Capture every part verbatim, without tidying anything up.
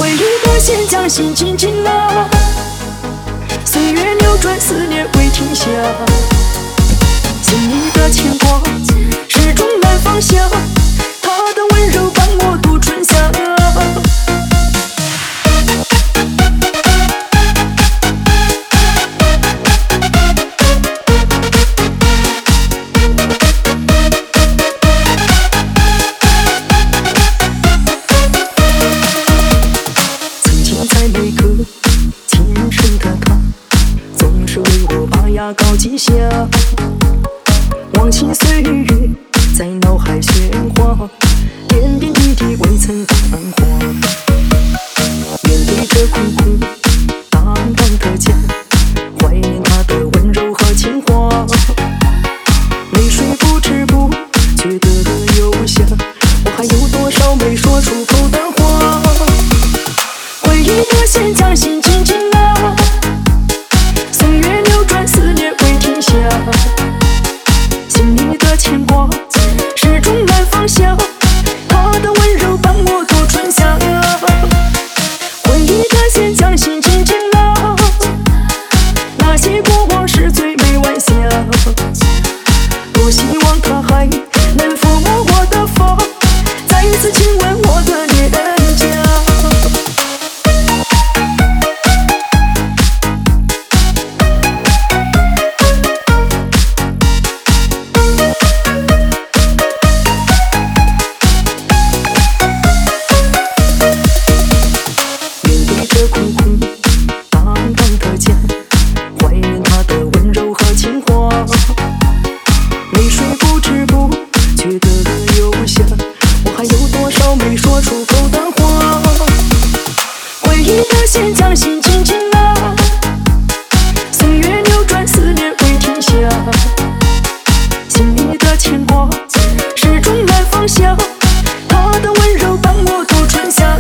回忆的线将心紧紧拉，岁月流转，思念未停下，心里的牵挂始终难放下，他的温柔伴我度春夏。每个前生的他，总是为我把牙膏记下，忘情岁月在脑海喧哗，点点滴滴未曾繁华。面对着空空荡荡的家，怀念他的温柔和情话，没睡不知不觉得又想，我还有多少没说出口的话。回忆的线将心紧紧拉，岁月流转，思念未停下，心里的牵挂始终难放下，他的温柔伴我度春夏。回忆的线将心紧紧拉，那些过往是最美晚霞，多希望他还能抚摸我的发，再一次亲吻我的脸颊。空空荡荡的家，怀念他的温柔和情话，没睡不知不觉得又想，我还有多少没说出口的话。回忆的线将心紧紧拉，岁月流转，思念未停下，心里的牵挂始终难放下，他的温柔伴我度春夏。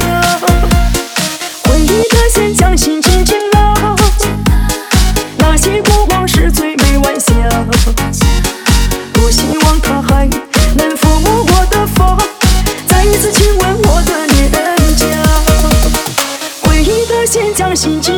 线将心紧紧拉，那些过往是最美晚霞，多希望他还能抚摸我的发，再一次亲吻我的脸颊。回忆的线将心紧